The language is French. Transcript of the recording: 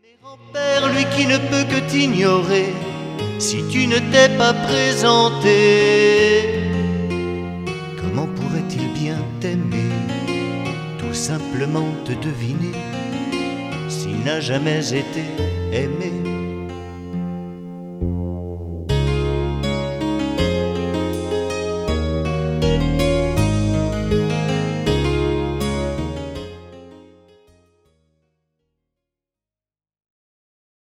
Père, lui qui ne peut que t'ignorer, si tu ne t'es pas présenté, comment pourrait-il bien t'aimer, tout simplement te deviner, s'il n'a jamais été aimé?